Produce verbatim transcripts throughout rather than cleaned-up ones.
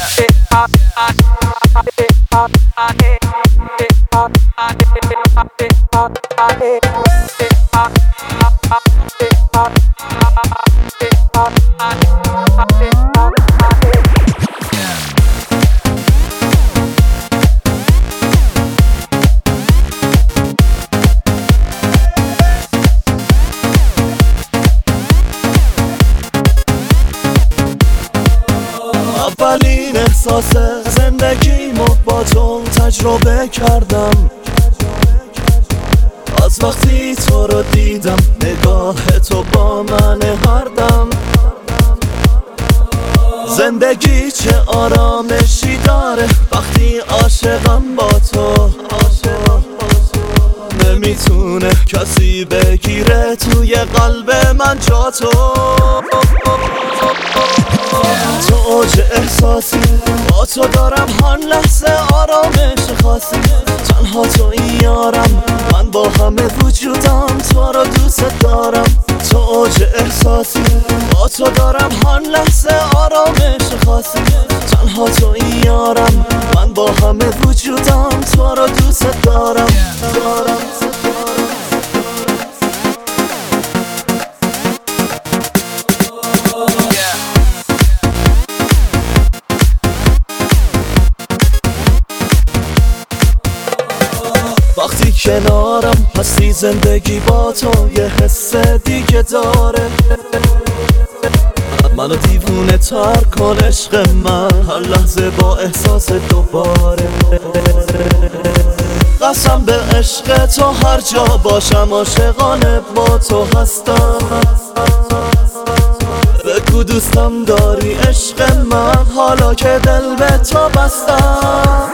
اولین احساس زندگیمو با تو تجربه کردم، از وقتی تو رو دیدم نگاه تو با من هر دم. زندگی چه آرامشی داره وقتی عاشقم با تو، نمیتونه کسی بگیره توی قلب من جا تو. تو اوج احساسی با تو دارم هر لحظه آرامش خاصی، تنها تو این یارم من با همه وجودم تو رو دوست دارم. تو اوج احساسی با تو دارم هر لحظه آرامش خاصی، تنها تو این یارم من با همه وجودم تو رو دوست دارم دارم. وقتی کنارم هستی زندگی با تو یه حس دیگه داره، منو دیوونه تر کن عشق من هر لحظه با احساس دوباره. قسم به عشق تو هر جا باشم عاشقانه با تو هستم. بگو دوستم داری عشق من حالا که دل به تو بستم.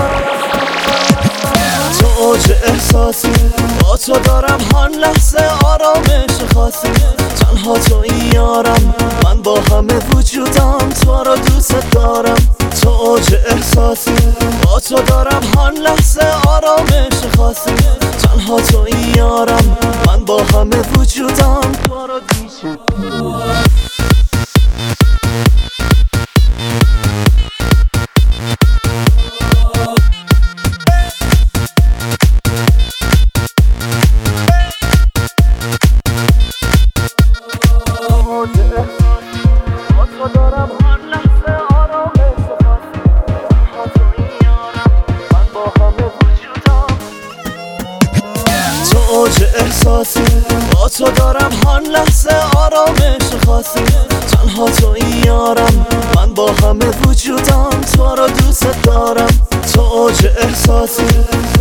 تو اوج احساسی با تو دارم هر لحظه آرامش خاصی، تنها تو این یارم من با همه وجودم تو رو دوست دارم. تو اوج احساسی با تو دارم هر لحظه آرامش خاصی، تنها تو این یارم من با همه وجودم تو رو دوست دارم. اوج احساسی با تو دارم هر لحظه آرامش خاصی، تنها تو این یارم من با همه وجودم تو رو دوست دارم. تو اوج احساسی